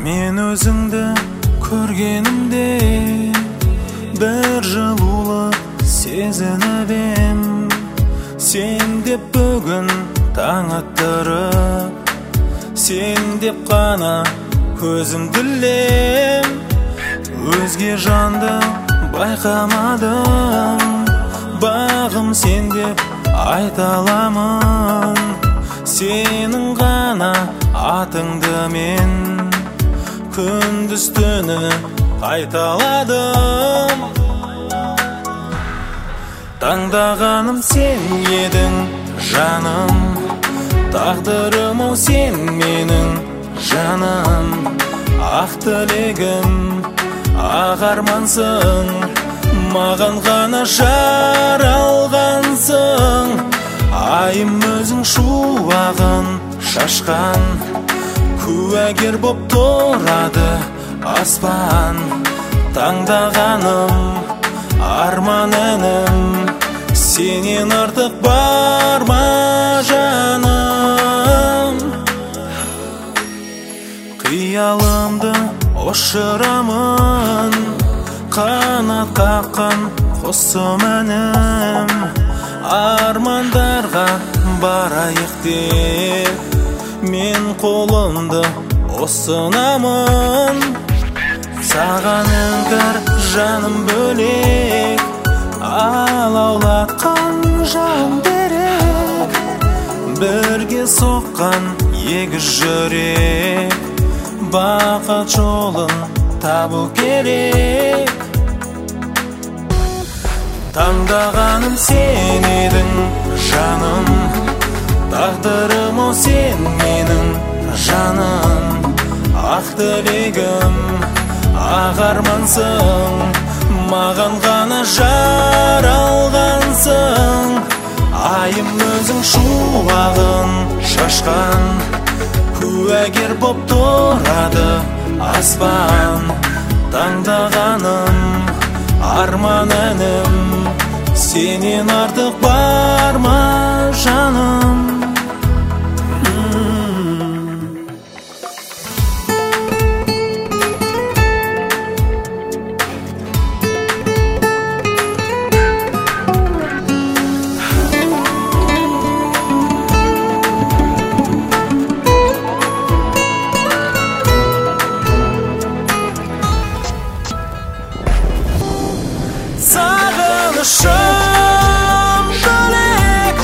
Мен өзіңді көргенімде бір жылулық сезініп ем. Сен деп бүгін таң attырып, сен деп қана көзім ділем. Өзге жанды байқамадым, бағым сен деп айта аламын. Сенің ғана атыңды мен күндіз түні қайталадым. Таңдағаным сен едің жаным, тағдырым ау сен менің жаным. Ақ тілегім, ақ армансың, маған ғана жаралғансың. Айым өзің шуағын шашқан, куәгер боп тұрады аспан. Таңдағаным арман әнім, сенен артық бар ма жаным? Қиялымды ұшырамын, қанат қаққан құсым әнім. Армандарға барайық деп мен қолымды ұсынамын. Саған іңкәр жаным бөлек, алаулатқан жалын берек. Бірге соққан егіз жүрек, бақыт жолын табу керек. Таңдағаным сен едің жаным, тағдырым ау сен менің жаным. Ақ тілегім, ақ армансың, маған ғана жаралғансың. Айым өзің шуағын шашқан, куәгер боп тұрады аспан. Таңдағаным арман әнім, сенен артық бар ма жаным? Сағынышым бөлек,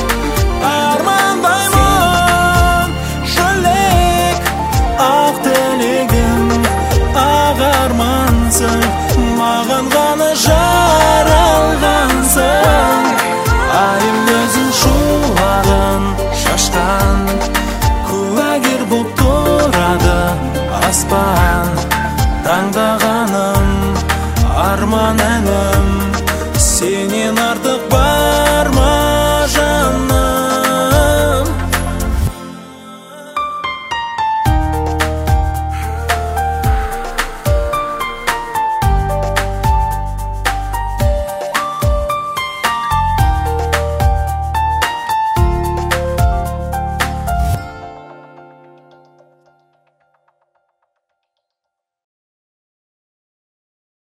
армандаймын бөлек. Ақ тілегім, ақ армансың, маған